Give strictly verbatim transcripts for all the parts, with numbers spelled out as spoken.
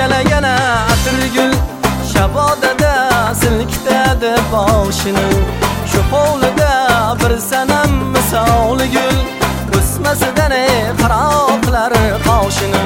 g'unchalagana atirgul shabodada silkitadi boshini. Shu hovlida bir sanam misoli gul o'smasidan qaroqlar qoshini.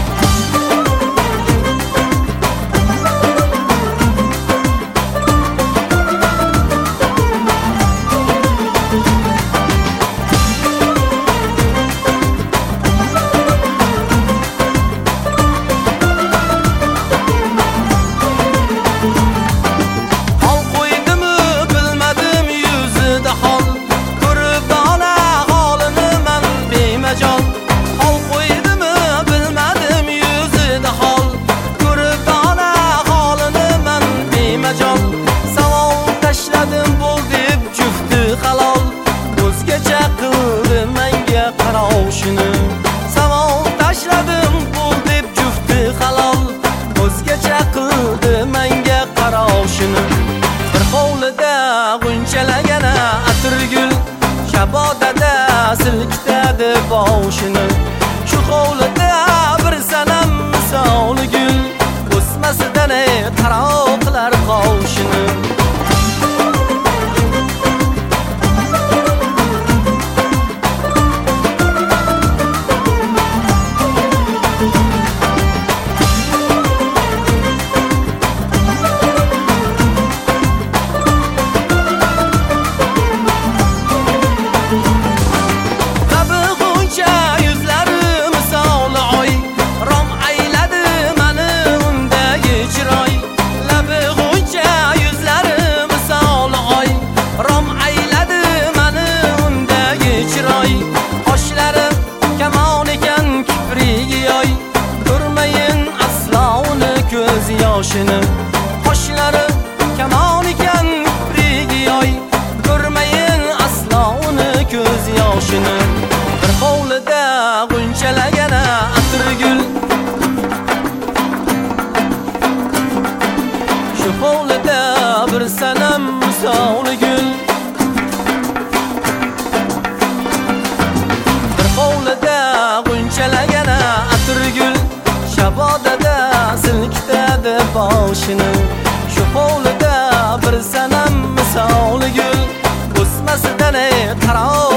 Savol tashladim bul deb jufti halol, o'zgacha qildi menga qaroshini. Bir hovlida g'unchalagana atirgul shabodada silkitadi boshini. Shu hovlida bir sanam misoli gul o'smasidan qaroqlar qoshini. Qoshlari kamon ekan kiprigi yoy, ko'rmayin aslo uni ko'z yoshini. Bir hovlida g'unchalagana atirgul, shu hovlida bir sanam misoli gul. Bir hovlida g'unchalagana atirgul shabodada silkitadi boshini. Shu hovlida bir sanam misoli gul o'smasidan qaroq